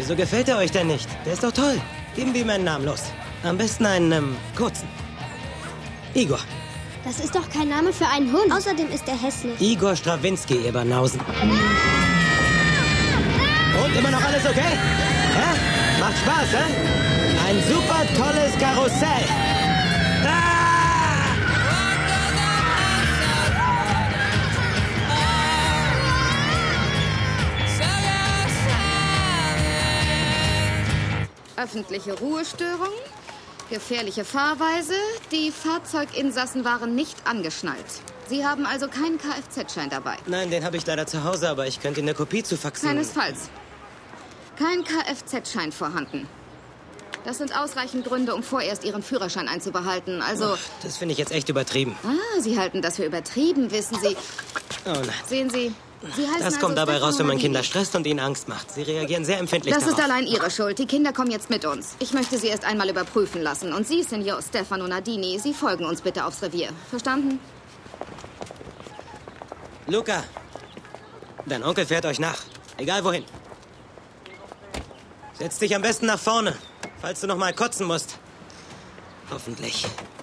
Wieso gefällt er euch denn nicht? Der ist doch toll. Geben wir ihm einen Namen, los. Am besten einen, kurzen. Igor. Das ist doch kein Name für einen Hund. Außerdem ist er hässlich. Igor Strawinski, ihr Banausen. Und immer noch alles okay? Hä? Macht Spaß, hä? Ein super tolles Karussell. Öffentliche Ruhestörung, gefährliche Fahrweise. Die Fahrzeuginsassen waren nicht angeschnallt. Sie haben also keinen Kfz-Schein dabei. Nein, den habe ich leider zu Hause, aber ich könnte Ihnen eine Kopie zufaxen. Keinesfalls. Kein Kfz-Schein vorhanden. Das sind ausreichend Gründe, um vorerst Ihren Führerschein einzubehalten. Also... Ach, das finde ich jetzt echt übertrieben. Ah, Sie halten das für übertrieben, wissen Sie. Oh nein. Sehen Sie, Sie heißen Das kommt also dabei raus, wenn man Stefano Kinder Nardini. stresst und ihnen Angst macht. Sie reagieren sehr empfindlich Das darauf. ist allein Ihre Schuld. Die Kinder kommen jetzt mit uns. Ich möchte Sie erst einmal überprüfen lassen. Und Sie, Signor Stefano Nardini, Sie folgen uns bitte aufs Revier. Verstanden? Luca, dein Onkel fährt euch nach. Egal wohin. Setz dich am besten nach vorne, falls du noch mal kotzen musst. Hoffentlich.